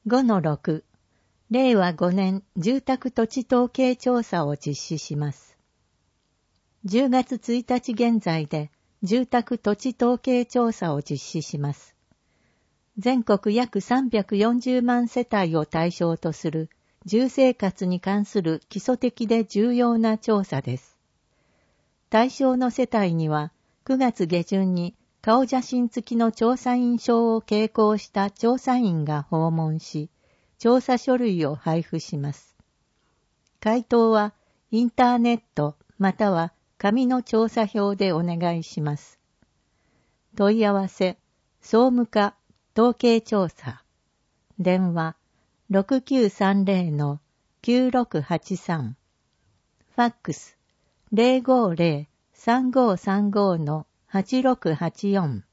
5-6 令和5年住宅土地統計調査を実施します。10月1日現在で住宅土地統計調査を実施します。全国約340万世帯を対象とする住生活に関する基礎的で重要な調査です。対象の世帯には9月下旬に顔写真付きの調査員証を携行した調査員が訪問し、調査書類を配布します。回答はインターネットまたは紙の調査票でお願いします。問い合わせ、総務課統計調査。電話、6930-9683。ファックス、050-3535-8684。